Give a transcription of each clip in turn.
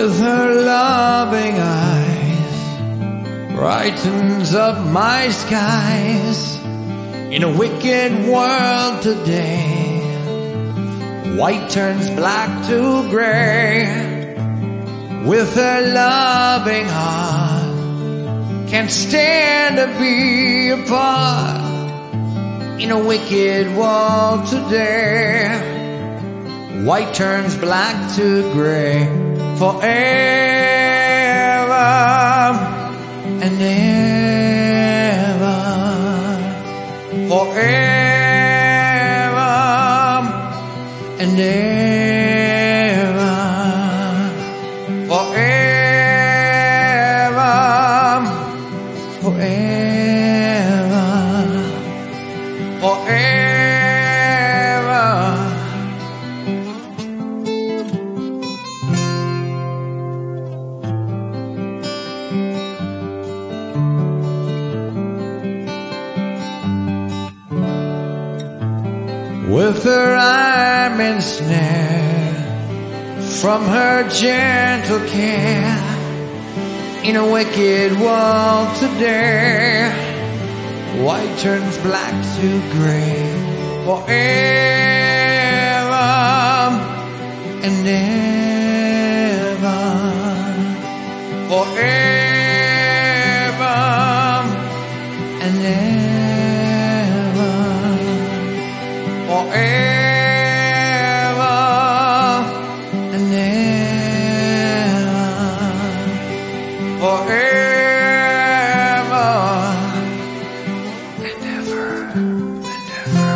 with her loving eyes, brightens up my skies. In a wicked world today, white turns black to gray. With her loving heart, can't stand to be apart. In a wicked world today, white turns black to gray. Forever and ever, forever and ever, forever, forever, forever. With her I'm ensnared from her gentle care. In a wicked world today, white turns black to gray. Forever and ever, forever and ever, forever and ever, forever and ever and ever.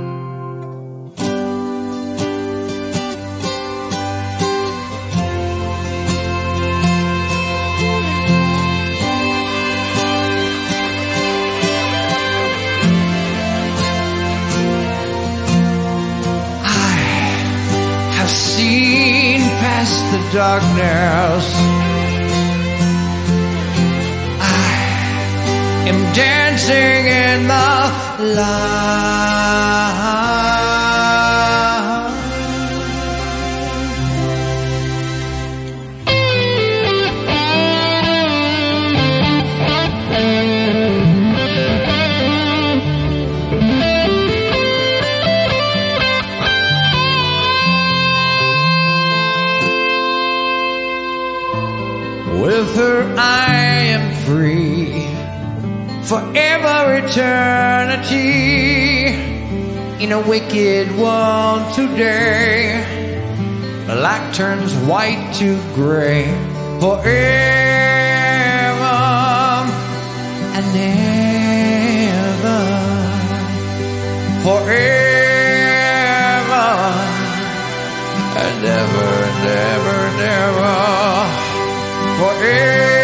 Seen past the darkness, I am dancing in the light. With her I am free, forever eternity. In a wicked world today, black turns white to gray. Forever and ever, forever and ever and ever and ever. Forever.